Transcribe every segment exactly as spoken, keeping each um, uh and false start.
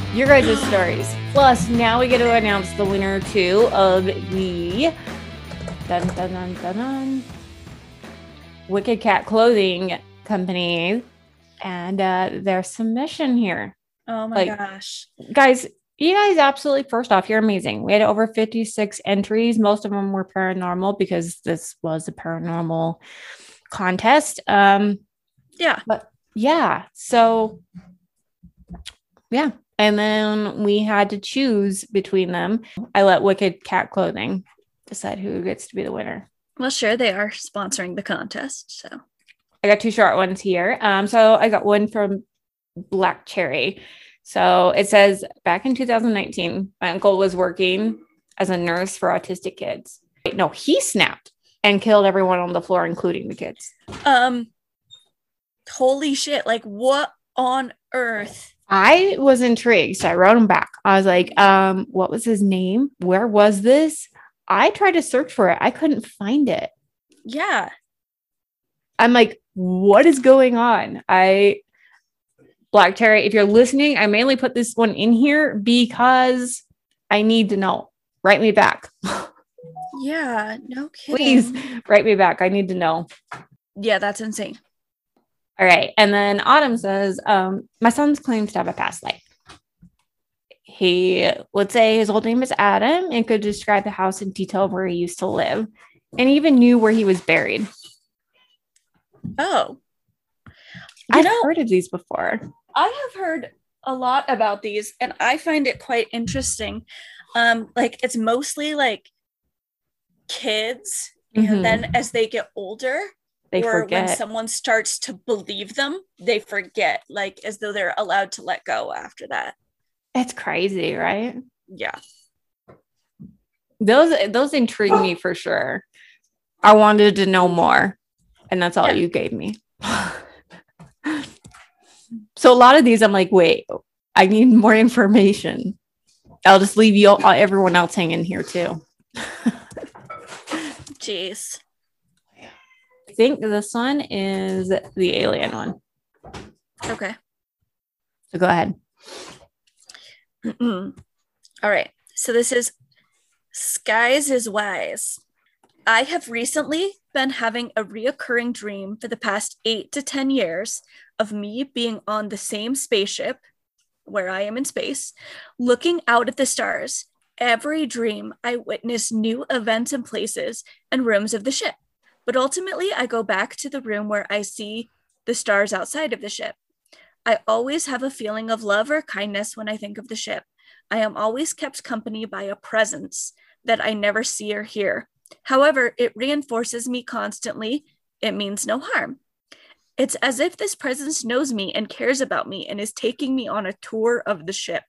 your guys' stories. Plus, now we get to announce the winner too of the dun, dun, dun, dun, dun, Wicked Cat Clothing Company and uh, their submission here. Oh my like, gosh. Guys, you guys absolutely, first off, you're amazing. We had over fifty-six entries. Most of them were paranormal because this was a paranormal contest. Um, yeah. But yeah. So, yeah. And then we had to choose between them. I let Wicked Cat Clothing decide who gets to be the winner. Well, sure. They are sponsoring the contest. So I got two short ones here. Um, so I got one from Black Cherry. So it says, back in two thousand nineteen, my uncle was working as a nurse for autistic kids. No, he snapped and killed everyone on the floor, including the kids. Um, holy shit. Like, what on earth? I was intrigued. So I wrote him back. I was like, um, what was his name? Where was this? I tried to search for it. I couldn't find it. Yeah. I'm like, what is going on? I... Black Cherry, if you're listening, I mainly put this one in here because I need to know. Write me back. Yeah, no kidding. Please write me back. I need to know. Yeah, that's insane. All right. And then Autumn says, um, my son's claims to have a past life. He would say his old name is Adam and could describe the house in detail where he used to live and even knew where he was buried. Oh. You I've know, heard of these before. I have heard a lot about these and I find it quite interesting. Um, like it's mostly like kids mm-hmm. and then as they get older they or forget. When someone starts to believe them, they forget, like as though they're allowed to let go after that. It's crazy, right? Yeah. Those those intrigue me for sure. I wanted to know more and that's all yeah. you gave me. So a lot of these, I'm like, wait, I need more information. I'll just leave you all, everyone else hanging here too. Jeez. I think this one is the alien one. Okay. So go ahead. All right. So this is Skies is Wise. I have recently been having a reoccurring dream for the past eight to ten years of me being on the same spaceship where I am in space, looking out at the stars. Every dream, I witness new events and places and rooms of the ship. But ultimately, I go back to the room where I see the stars outside of the ship. I always have a feeling of love or kindness when I think of the ship. I am always kept company by a presence that I never see or hear. However, it reinforces me constantly. It means no harm. It's as if this presence knows me and cares about me and is taking me on a tour of the ship.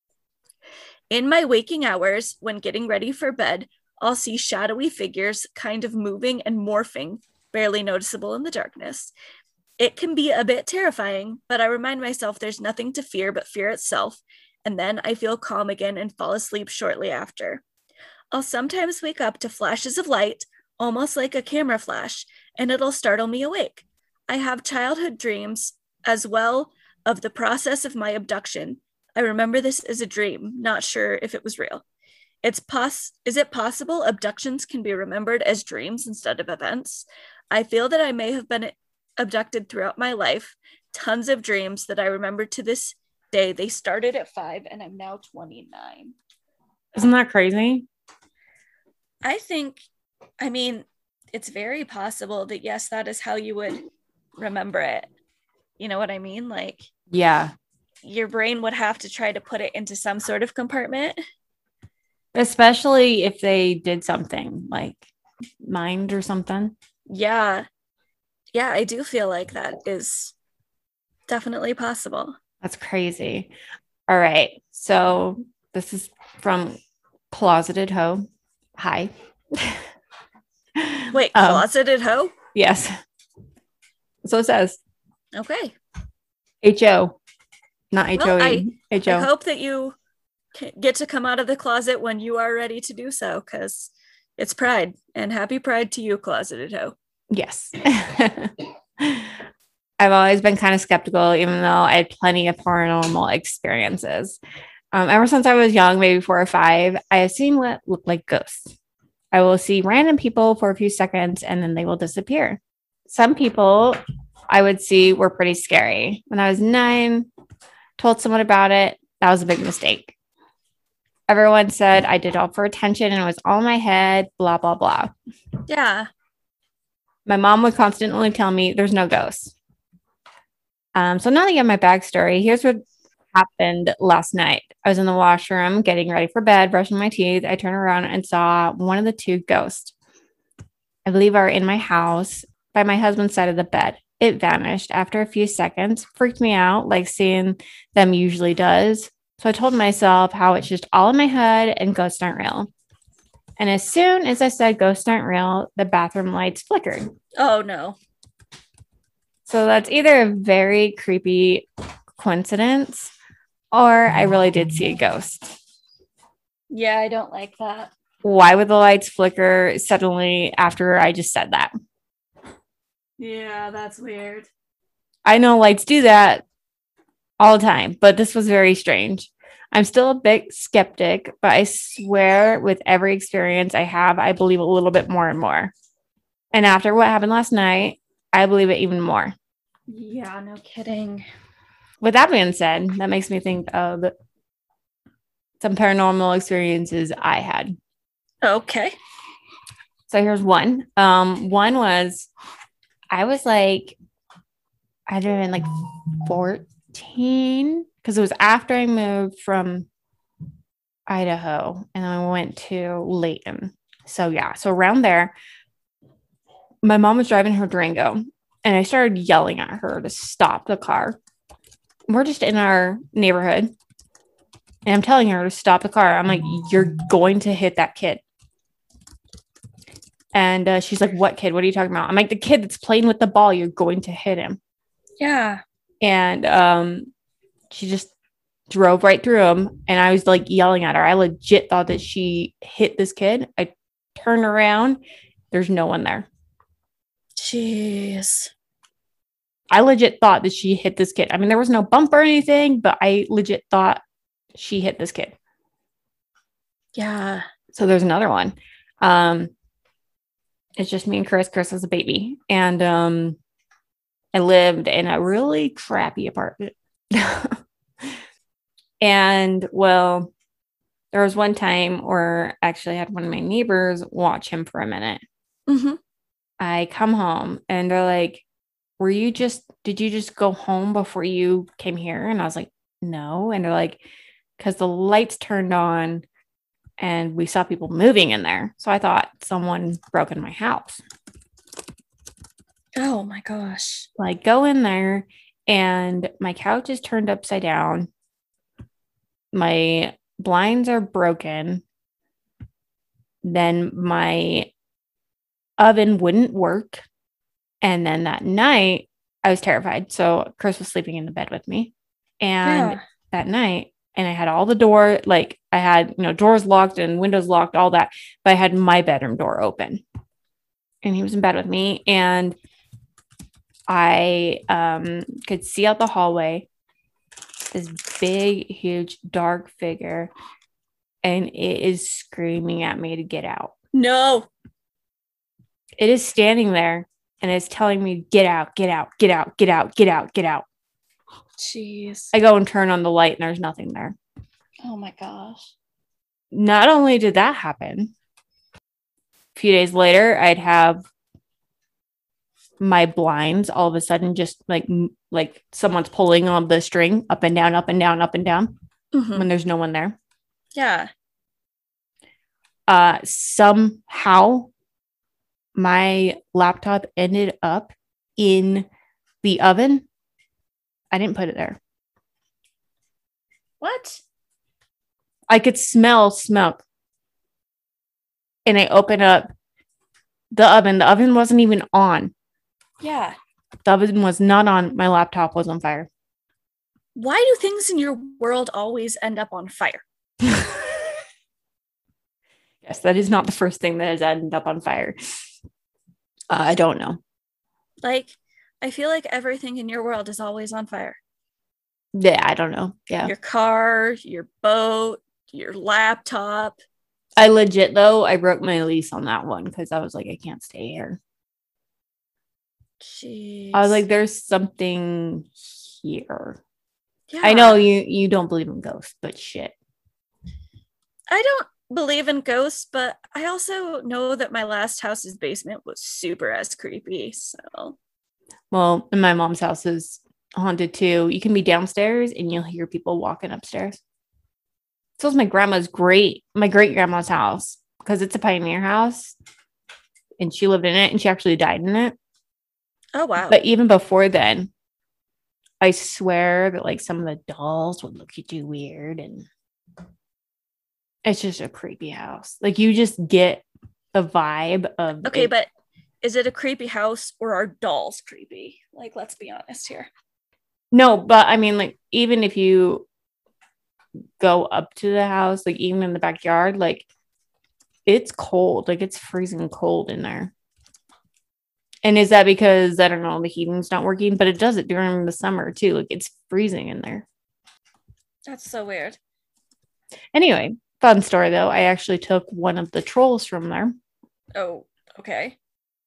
In my waking hours, when getting ready for bed, I'll see shadowy figures kind of moving and morphing, barely noticeable in the darkness. It can be a bit terrifying, but I remind myself there's nothing to fear but fear itself, and then I feel calm again and fall asleep shortly after. I'll sometimes wake up to flashes of light, almost like a camera flash, and it'll startle me awake. I have childhood dreams as well of the process of my abduction. I remember this as a dream, not sure if it was real. It's pos- Is it possible abductions can be remembered as dreams instead of events? I feel that I may have been abducted throughout my life. Tons of dreams that I remember to this day. They started at five and I'm now twenty-nine. Isn't that crazy? I think, I mean, it's very possible that yes, that is how you would remember it. You know what I mean? Like, yeah, your brain would have to try to put it into some sort of compartment. Especially if they did something like mind or something. Yeah. Yeah, I do feel like that is definitely possible. That's crazy. All right. So this is from Closeted Hoe. Hi. Wait, Closeted um, Hoe? Yes. So it says. Okay. H O. Not H O E. Well, I, H O. I hope that you get to come out of the closet when you are ready to do so, because it's Pride, and happy Pride to you, Closeted Hoe. Yes. I've always been kind of skeptical, even though I had plenty of paranormal experiences. Um, ever since I was young, maybe four or five, I have seen what look like ghosts. I will see random people for a few seconds and then they will disappear. Some people I would see were pretty scary. When I was nine, told someone about it. That was a big mistake. Everyone said I did all for attention and it was all in my head, blah, blah, blah. Yeah. My mom would constantly tell me there's no ghosts. Um, so now that you have my backstory, here's what happened last night. I was in the washroom getting ready for bed, brushing my teeth. I turned around and saw one of the two ghosts. I believe are in my house by my husband's side of the bed. It vanished after a few seconds, freaked me out like seeing them usually does. So I told myself how it's just all in my head and ghosts aren't real. And as soon as I said ghosts aren't real, the bathroom lights flickered. Oh, no. So that's either a very creepy coincidence or I really did see a ghost. Yeah, I don't like that. Why would the lights flicker suddenly after I just said that? Yeah, that's weird. I know lights do that all the time, but this was very strange. I'm still a bit skeptic, but I swear with every experience I have, I believe a little bit more and more. And after what happened last night, I believe it even more. Yeah, no kidding. With that being said, that makes me think of some paranormal experiences I had. Okay. So here's one. Um, one was I was like, I'd been like fourteen because it was after I moved from Idaho and I went to Layton. So yeah, so around there, my mom was driving her Durango and I started yelling at her to stop the car. We're just in our neighborhood and I'm telling her to stop the car. I'm like, you're going to hit that kid. And uh, she's like, what kid? What are you talking about? I'm like, the kid that's playing with the ball. You're going to hit him. Yeah. And um, she just drove right through him. And I was like yelling at her. I legit thought that she hit this kid. I turned around. There's no one there. Jeez. I legit thought that she hit this kid. I mean, there was no bump or anything, but I legit thought she hit this kid. Yeah. So there's another one. Um, it's just me and Chris. Chris was a baby. And um, I lived in a really crappy apartment. And well, there was one time where I actually had one of my neighbors watch him for a minute. Mm-hmm. I come home and they're like, were you just, did you just go home before you came here? And I was like, no. And they're like, because the lights turned on and we saw people moving in there. So I thought someone broke in my house. Oh my gosh. Like go in there and my couch is turned upside down. My blinds are broken. Then my oven wouldn't work. And then that night I was terrified. So Chris was sleeping in the bed with me. And Yeah. that night, and I had all the door, like I had, you know, doors locked and windows locked, all that. But I had my bedroom door open. And he was in bed with me. And I um, could see out the hallway this big, huge, dark figure. And it is screaming at me to get out. No. It is standing there and it's telling me, get out, get out, get out, get out, get out, get out. Jeez. I go and turn on the light and there's nothing there. Oh my gosh. Not only did that happen, a few days later, I'd have my blinds all of a sudden just like like someone's pulling on the string up and down, up and down, up and down Mm-hmm. when there's no one there. Yeah. Uh, somehow my laptop ended up in the oven. I didn't put it there. What? I could smell smoke. And I opened up the oven. The oven wasn't even on. Yeah. The oven was not on. My laptop was on fire. Why do things in your world always end up on fire? Yes, that is not the first thing that has ended up on fire. Uh, I don't know. Like, I feel like everything in your world is always on fire. Yeah, I don't know. Yeah. Your car, your boat, your laptop. I legit, though, I broke my lease on that one because I was like, I can't stay here. Jeez. I was like, there's something here. Yeah. I know you you don't believe in ghosts, but shit. I don't believe in ghosts, but I also know that my last house's basement was super as creepy. So, well, and my mom's house is haunted too. You can be downstairs and you'll hear people walking upstairs. So is my grandma's great, my great grandma's house because it's a pioneer house, and she lived in it, and she actually died in it. Oh wow! But even before then, I swear that like some of the dolls would look at you weird, and it's just a creepy house. Like you just get a vibe of okay, it. But is it a creepy house or are dolls creepy? Like, let's be honest here. No, but I mean, like even if you go up to the house, like even in the backyard, like it's cold, like it's freezing cold in there. And is that because I don't know, the heating's not working? But it does it during the summer too. Like it's freezing in there. That's so weird. Anyway, fun story though. I actually took one of the trolls from there. Oh, okay.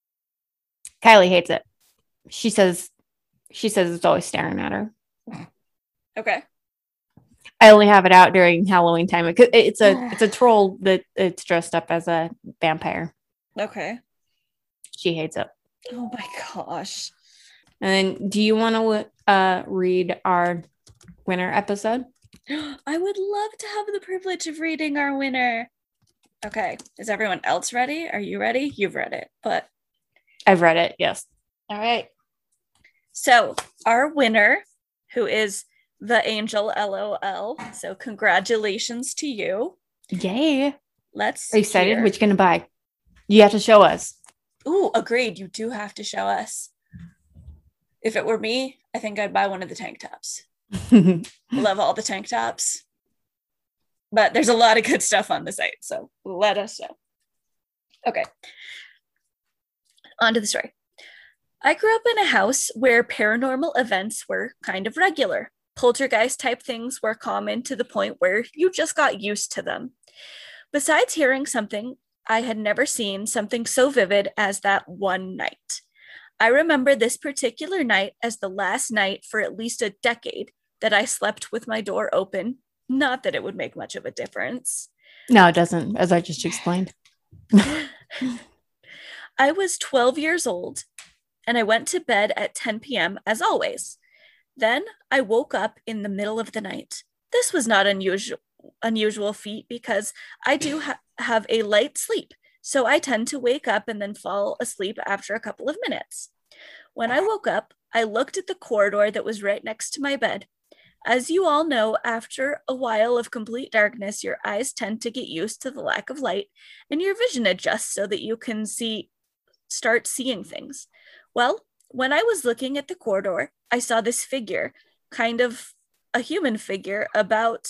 Kylie hates it. She says she says it's always staring at her. Okay. I only have it out during Halloween time. It's a it's a troll that it's dressed up as a vampire. Okay. She hates it. Oh my gosh. And then do you want to uh, read our winner episode? I would love to have the privilege of reading our winner. Okay. Is everyone else ready? Are you ready? You've read it, but I've read it. Yes. All right. So our winner, who is the Angel L O L. So congratulations to you. Yay. Let's Are you excited? Hear. What you going to buy? You have to show us. Ooh, agreed. You do have to show us. If it were me, I think I'd buy one of the tank tops. Love all the tank tops. But there's a lot of good stuff on the site, so let us know. Okay. On to the story. I grew up in a house where paranormal events were kind of regular. Poltergeist type things were common to the point where you just got used to them. Besides hearing something I had never seen, something so vivid as that one night. I remember this particular night as the last night for at least a decade that I slept with my door open. Not that it would make much of a difference. No, it doesn't, as I just explained. I was twelve years old, and I went to bed at ten p.m. as always. Then I woke up in the middle of the night. This was not unusual unusual feat because I do ha- have a light sleep, so I tend to wake up and then fall asleep after a couple of minutes. When I woke up, I looked at the corridor that was right next to my bed. As you all know, after a while of complete darkness, your eyes tend to get used to the lack of light, and your vision adjusts so that you can see, start seeing things. Well, when I was looking at the corridor, I saw this figure, kind of a human figure, about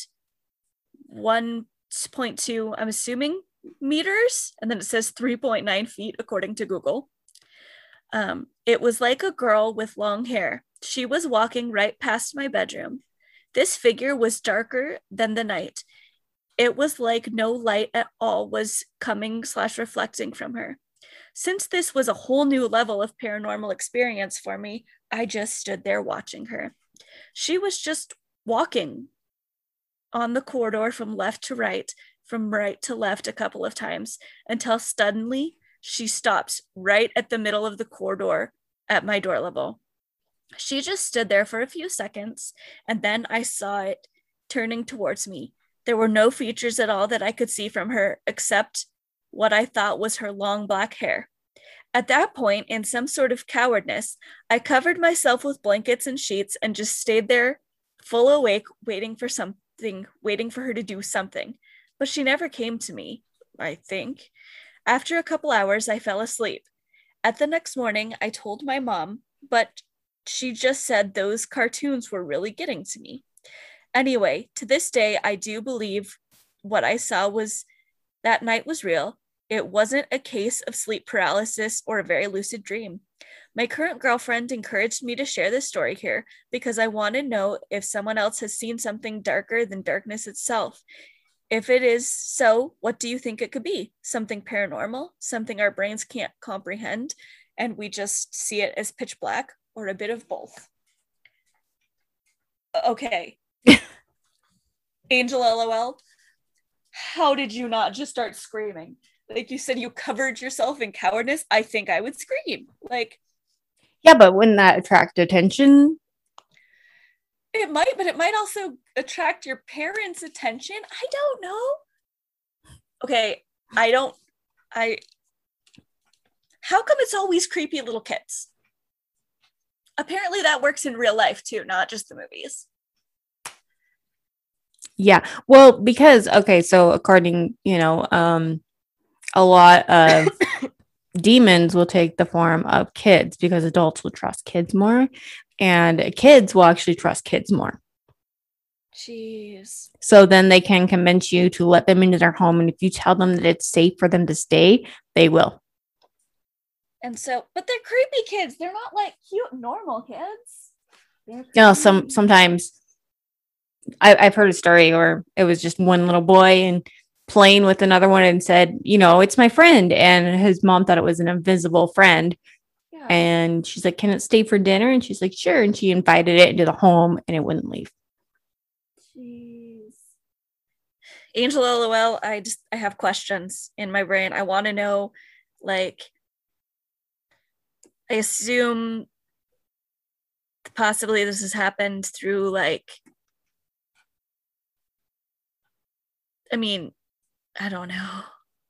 one point two, I'm assuming, meters, and then it says three point nine feet according to Google. Um, it was like a girl with long hair. She was walking right past my bedroom. This figure was darker than the night. It was like no light at all was coming slash reflecting from her. Since this was a whole new level of paranormal experience for me, I just stood there watching her. She was just walking on the corridor from left to right, from right to left a couple of times, until suddenly she stopped right at the middle of the corridor at my door level. She just stood there for a few seconds, and then I saw it turning towards me. There were no features at all that I could see from her except what I thought was her long black hair. At that point, in some sort of cowardness, I covered myself with blankets and sheets and just stayed there, full awake, waiting for something, waiting for her to do something. But she never came to me, I think. After a couple hours, I fell asleep. At the next morning, I told my mom, but she just said those cartoons were really getting to me. Anyway, to this day, I do believe what I saw was that night was real. It wasn't a case of sleep paralysis or a very lucid dream. My current girlfriend encouraged me to share this story here because I want to know if someone else has seen something darker than darkness itself. If it is so, what do you think it could be? Something paranormal, something our brains can't comprehend, and we just see it as pitch black, or a bit of both? Okay. Angel LOL, how did you not just start screaming? Like you said, you covered yourself in cowardice. I think I would scream. Like, yeah, but wouldn't that attract attention? It might, but it might also attract your parents' attention. I don't know. Okay, I don't, I, how come it's always creepy little kids? Apparently that works in real life too, not just the movies. Yeah, well, because, okay, so according, you know, um, a lot of demons will take the form of kids because adults will trust kids more, and kids will actually trust kids more. Jeez. So then they can convince you to let them into their home, and if you tell them that it's safe for them to stay, they will. And so, but they're creepy kids. They're not like cute, normal kids. You know, some sometimes I, I've heard a story where it was just one little boy and playing with another one and said, you know, it's my friend. And his mom thought it was an invisible friend. Yeah. And she's like, can it stay for dinner? And she's like, sure. And she invited it into the home and it wouldn't leave. Jeez. Angel LOL, I just, I have questions in my brain. I want to know, like, I assume possibly this has happened through, like, I mean, I don't know.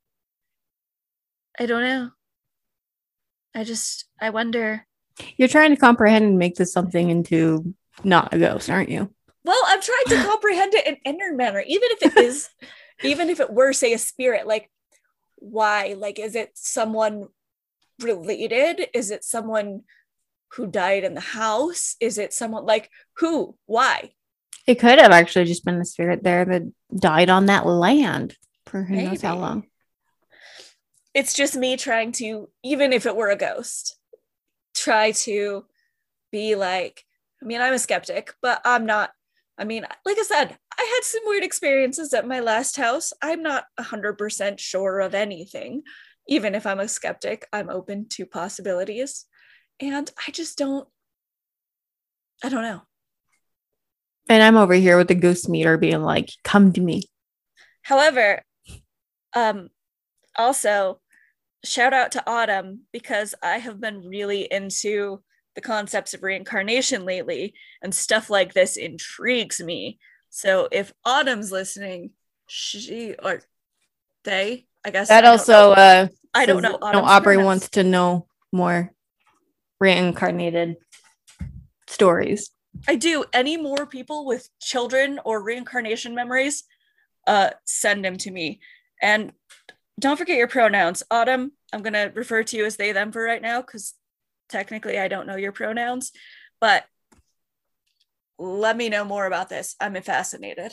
I don't know. I just, I wonder. You're trying to comprehend and make this something into not a ghost, aren't you? Well, I'm trying to comprehend it in inner manner, even if it is, even if it were, say, a spirit. Like, why? Like, is it someone related? Is it someone who died in the house? Is it someone, like, who? Why? It could have actually just been the spirit there that died on that land for who Maybe. knows how long. It's just me trying to, even if it were a ghost, try to be like, I mean, I'm a skeptic, but I'm not, I mean, like I said, I had some weird experiences at my last house. I'm not one hundred percent sure of anything. Even if I'm a skeptic, I'm open to possibilities. And I just don't, I don't know. And I'm over here with the ghost meter being like, come to me. However, um, also, shout out to Autumn, because I have been really into the concepts of reincarnation lately, and stuff like this intrigues me. So if Autumn's listening, she or they, I guess. That I also, uh, I don't know. No, Aubrey wants to know more reincarnated stories. I do. Any more people with children or reincarnation memories, uh, send them to me. And don't forget your pronouns. Autumn, I'm going to refer to you as they, them for right now, because technically I don't know your pronouns. But let me know more about this. I'm fascinated.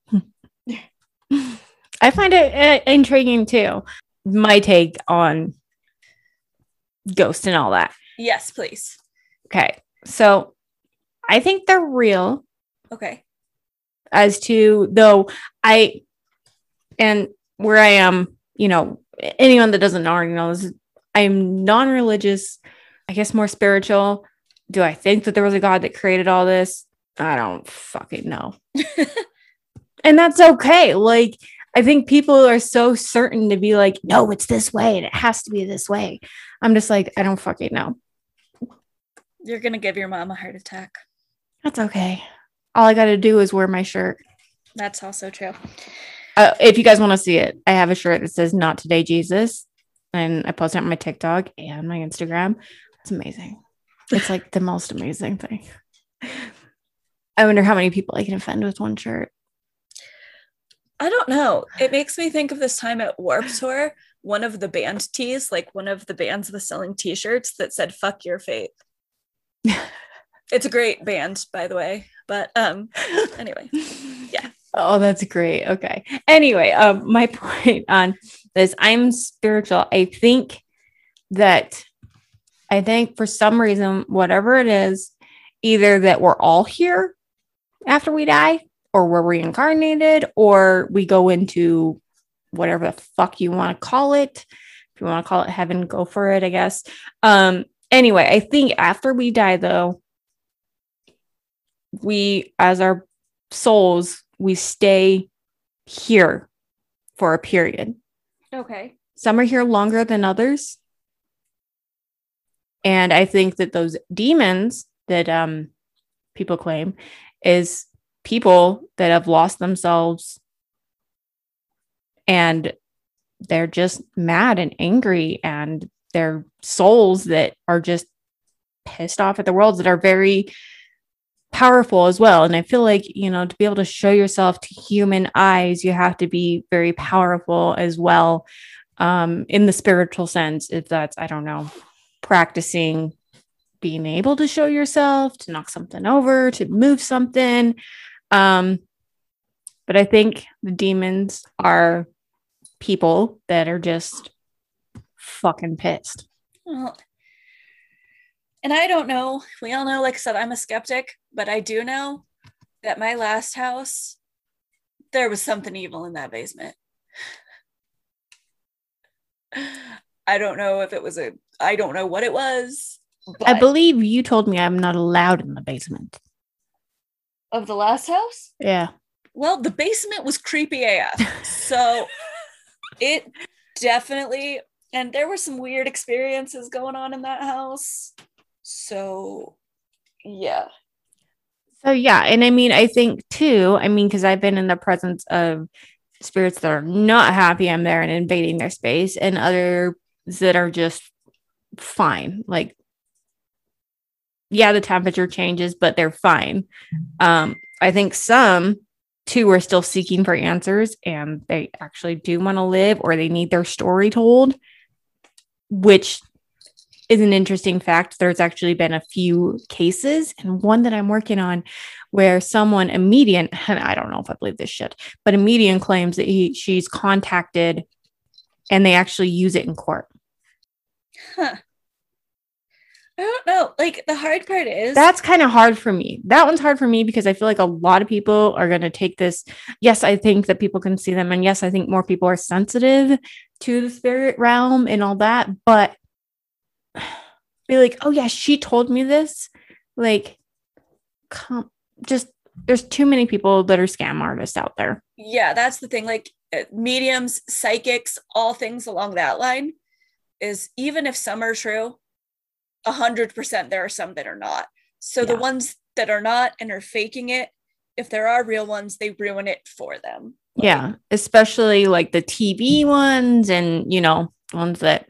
I find it uh, intriguing too. My take on ghosts and all that. Yes, please. Okay. So I think they're real. Okay. As to, though, I, and where I am, you know, anyone that doesn't already know this, I'm non-religious, I guess more spiritual. Do I think that there was a God that created all this? I don't fucking know. And that's okay. Like, I think people are so certain to be like, no, it's this way and it has to be this way. I'm just like, I don't fucking know. You're going to give your mom a heart attack. That's okay. All I got to do is wear my shirt. That's also true. Uh, if you guys want to see it, I have a shirt that says "Not Today, Jesus," and I post it on my TikTok and my Instagram. It's amazing. It's like the most amazing thing. I wonder how many people I can offend with one shirt. I don't know. It makes me think of this time at Warped Tour. One of the band tees, like one of the bands was selling t-shirts that said "Fuck your faith." It's a great band, by the way. But um, anyway, yeah. Oh, that's great. Okay. Anyway, um, my point on this, I'm spiritual. I think that I think for some reason, whatever it is, either that we're all here after we die, or we're reincarnated, or we go into whatever the fuck you want to call it. If you want to call it heaven, go for it, I guess. Um, anyway, I think after we die, though, we, as our souls, we stay here for a period. Okay. Some are here longer than others. And I think that those demons that um, people claim is people that have lost themselves and they're just mad and angry, and they're souls that are just pissed off at the world, that are very powerful as well. And I feel like, you know, to be able to show yourself to human eyes, you have to be very powerful as well, um, in the spiritual sense, if that's, I don't know, practicing being able to show yourself, to knock something over, to move something. Um, but I think the demons are people that are just fucking pissed. Well, and I don't know. We all know, like I said, I'm a skeptic, but I do know that my last house, there was something evil in that basement. I don't know if it was a, I don't know what it was. But I believe you told me I'm not allowed in the basement. Of the last house? Yeah. Well, the basement was creepy A F. So it definitely, and there were some weird experiences going on in that house. So, yeah. So, yeah. And I mean, I think too, I mean, because I've been in the presence of spirits that are not happy I'm there and invading their space, and others that are just fine. Like, yeah, the temperature changes, but they're fine. Um, I think some too are still seeking for answers, and they actually do want to live, or they need their story told, which is an interesting fact. There's actually been a few cases, and one that I'm working on where someone, a medium, and I don't know if I believe this shit, but a medium claims that he, she's contacted, and they actually use it in court. Huh. I don't know. Like, the hard part is that's kind of hard for me. That one's hard for me because I feel like a lot of people are going to take this. Yes, I think that people can see them. And yes, I think more people are sensitive to the spirit realm and all that. But be like, oh, yeah, she told me this. Like, come, just there's too many people that are scam artists out there. Yeah, that's the thing. Like, mediums, psychics, all things along that line is, even if some are true, a hundred percent there are some that are not. So yeah. The ones that are not and are faking it, if there are real ones, they ruin it for them. Like, yeah, especially like the T V ones, and you know, ones that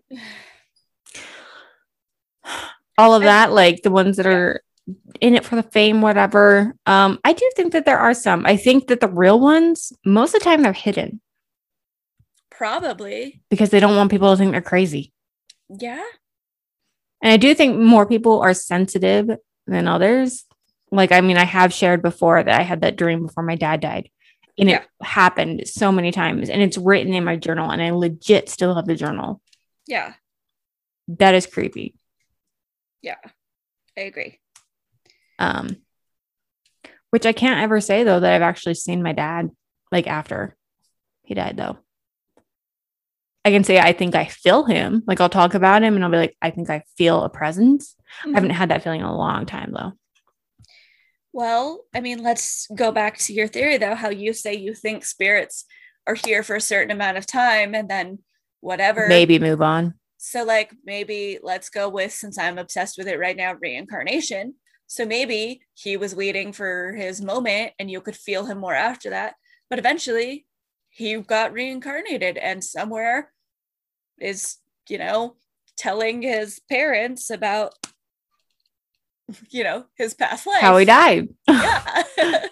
all of that, like the ones that yeah. are in it for the fame, whatever. Um, I do think that there are some. I think that the real ones, most of the time, they're hidden. Probably because they don't want people to think they're crazy. Yeah. And I do think more people are sensitive than others. Like, I mean, I have shared before that I had that dream before my dad died. And yeah. it happened so many times. And it's written in my journal. And I legit still have the journal. Yeah. That is creepy. Yeah. I agree. Um, which I can't ever say, though, that I've actually seen my dad, like, after he died, though. I can say I think I feel him. Like, I'll talk about him and I'll be like, I think I feel a presence. Mm-hmm. I haven't had that feeling in a long time, though. Well, I mean, let's go back to your theory, though, how you say you think spirits are here for a certain amount of time and then whatever. Maybe move on. So, like, maybe let's go with, since I'm obsessed with it right now, reincarnation. So maybe he was waiting for his moment and you could feel him more after that. But eventually he got reincarnated and somewhere is, you know, telling his parents about, you know, his past life. How he died. Yeah.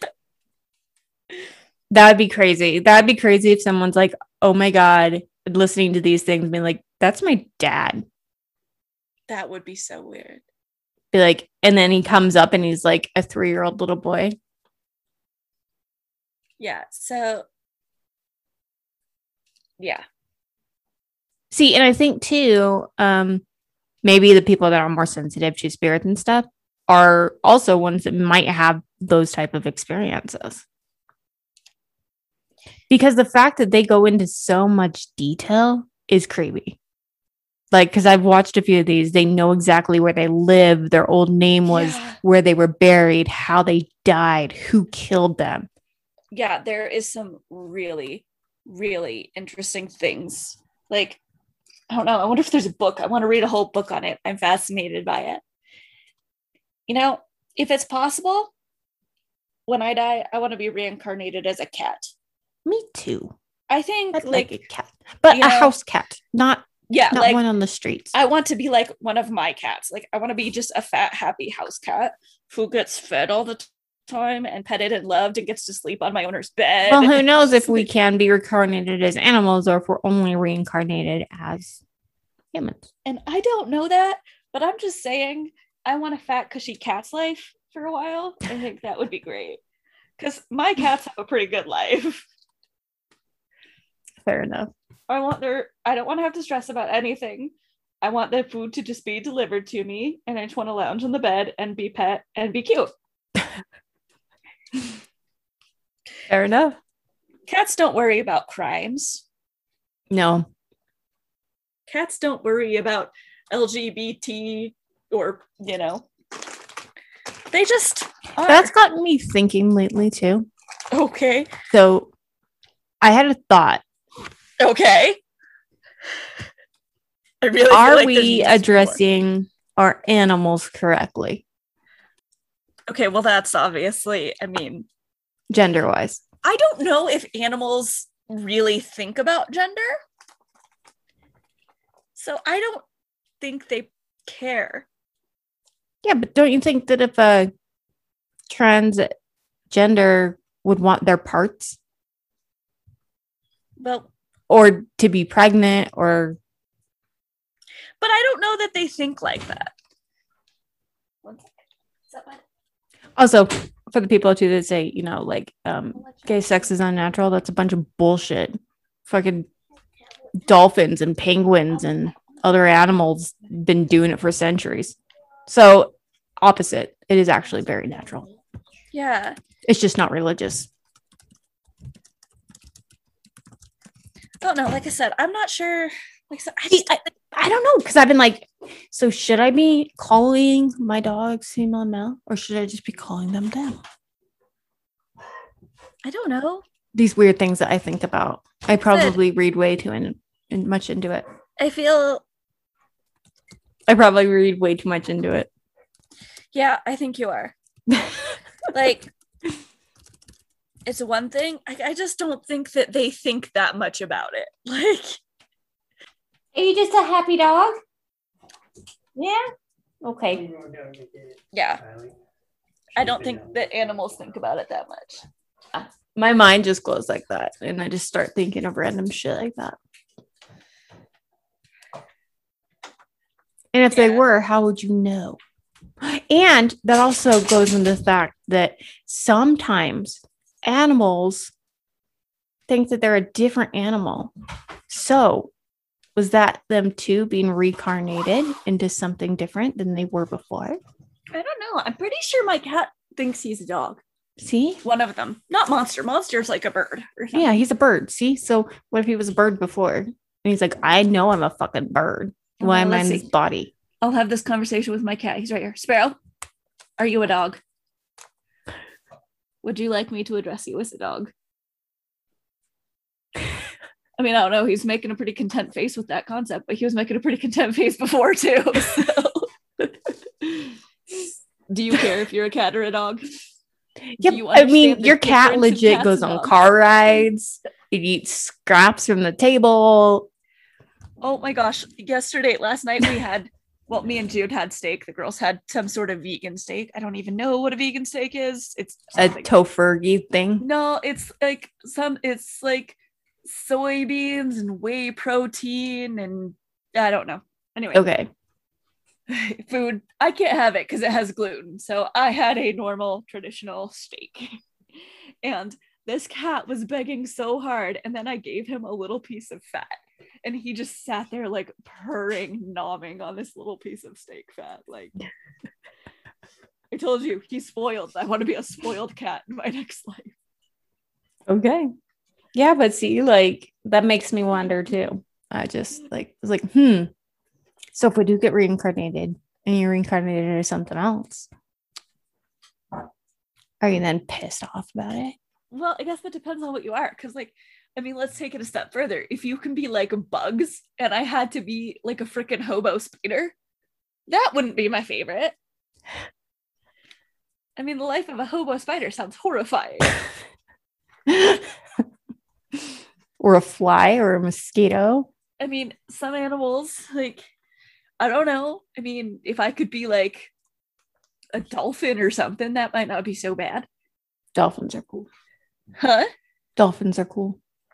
That'd be crazy. That'd be crazy if someone's like, oh my God, listening to these things, being like, that's my dad. That would be so weird. Be like, and then he comes up and he's like a three-year-old little boy. Yeah. So, yeah. See, and I think too, um, maybe the people that are more sensitive to spirits and stuff are also ones that might have those type of experiences. Because the fact that they go into so much detail is creepy. Like, because I've watched a few of these, they know exactly where they live, their old name was, Yeah. where they were buried, how they died, who killed them. Yeah, there is some really, really interesting things. Like, I don't know. I wonder if there's a book. I want to read a whole book on it. I'm fascinated by it. You know, if it's possible, when I die, I want to be reincarnated as a cat. Me too. I think I'd like, like a cat, but a you know, house cat, not yeah, not like one on the streets. I want to be like one of my cats. Like I want to be just a fat, happy house cat who gets fed all the t- time and petted and loved and gets to sleep on my owner's bed. Well, who knows if we can be reincarnated as animals or if we're only reincarnated as humans. And I don't know that, but I'm just saying I want a fat, cushy cat's life for a while. I think that would be great because my cats have a pretty good life. Fair enough. I want their, I don't want to have to stress about anything. I want the food to just be delivered to me, and I just want to lounge on the bed and be pet and be cute. Fair enough. Cats don't worry about crimes. No. Cats don't worry about L G B T or, you know, they just are. That's gotten me thinking lately too. Okay. So I had a thought. Okay. I really Are like we addressing our animals correctly? Okay, well, that's obviously, I mean, gender wise. I don't know if animals really think about gender. So I don't think they care. Yeah, but don't you think that if a transgender would want their parts? Well, or to be pregnant or. But I don't know that they think like that. One second. Is that what? Also, for the people too that say, you know, like um, gay sex is unnatural, that's a bunch of bullshit. Fucking dolphins and penguins and other animals been doing it for centuries. So opposite, it is actually very natural. Yeah. It's just not religious. Oh no, like I said, I'm not sure. Like I, said, I, just, I, I don't know, because I've been like, so should I be calling my dogs female and male, or should I just be calling them them? I don't know. These weird things that I think about. I probably read way too in, in much into it. I feel. I probably read way too much into it. Yeah, I think you are. Like, it's one thing. I, I just don't think that they think that much about it. Like, are you just a happy dog? Yeah. Okay. Yeah. I don't think that animals think about it that much. My mind just goes like that, and I just start thinking of random shit like that. And if yeah. they were, how would you know? And that also goes into the fact that sometimes animals think that they're a different animal. So was that them too being reincarnated into something different than they were before? I don't know. I'm pretty sure my cat thinks he's a dog. See? One of them. Not Monster. Monster's like a bird. Or something. Yeah, he's a bird. See? So what if he was a bird before? And he's like, I know I'm a fucking bird. Why well, am I in see. this body? I'll have this conversation with my cat. He's right here. Sparrow, are you a dog? Would you like me to address you as a dog? I mean, I don't know. He's making a pretty content face with that concept, but he was making a pretty content face before too. So. Do you care if you're a cat or a dog? Yep. I mean, your cat legit goes on car rides. It eats scraps from the table. Oh my gosh. Yesterday, last night we had, well, me and Jude had steak. The girls had some sort of vegan steak. I don't even know what a vegan steak is. It's something. A tofurkey thing. No, it's like some, it's like soybeans and whey protein and I don't know. Anyway. Okay. Food. I can't have it because it has gluten. So I had a normal traditional steak. And this cat was begging so hard. And then I gave him a little piece of fat. and he just sat there like purring, nomming on this little piece of steak fat. Like, I told you, he's spoiled. I want to be a spoiled cat in my next life. Okay. Yeah, but see, like, that makes me wonder too. I just like was like, hmm. So if we do get reincarnated and you're reincarnated as something else, are you then pissed off about it? Well, I guess that depends on what you are. Because, like, I mean, let's take it a step further. If you can be like bugs and I had to be like a freaking hobo spider, that wouldn't be my favorite. I mean, the life of a hobo spider sounds horrifying. Or a fly or a mosquito. I mean, some animals, like, I don't know. I mean, if I could be like a dolphin or something, that might not be so bad. Dolphins are cool. Huh? Dolphins are cool.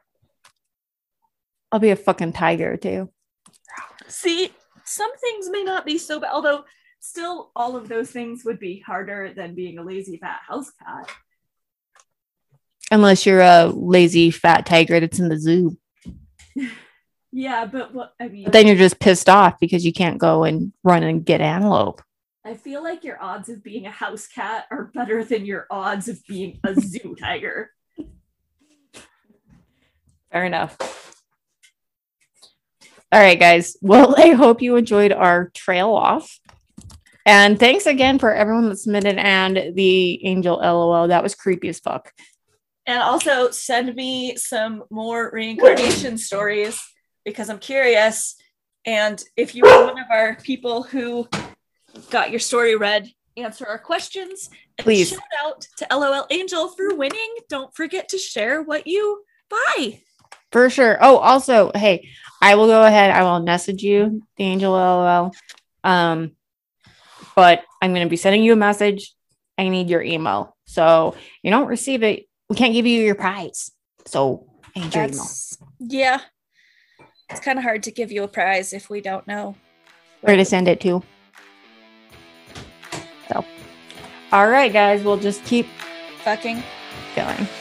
I'll be a fucking tiger too. See, some things may not be so bad, although still all of those things would be harder than being a lazy fat house cat. Unless you're a lazy fat tiger that's in the zoo. Yeah, but what I mean, but then you're just pissed off because you can't go and run and get antelope. I feel like your odds of being a house cat are better than your odds of being a zoo tiger. Fair enough. All right, guys. Well, I hope you enjoyed our trail off. And thanks again for everyone that submitted and the angel LOL. That was creepy as fuck. And also send me some more reincarnation stories because I'm curious. And if you were one of our people who got your story read, answer our questions. And please shout out to LOL Angel for winning. Don't forget to share what you buy. For sure. Oh, also, hey, I will go ahead. I will message you, the angel LOL. Um, but I'm going to be sending you a message. I need your email. So you don't receive it, we can't give you your prize. So I need your email. Yeah. It's kind of hard to give you a prize if we don't know where to send it to. So, all right, guys, we'll just keep fucking going.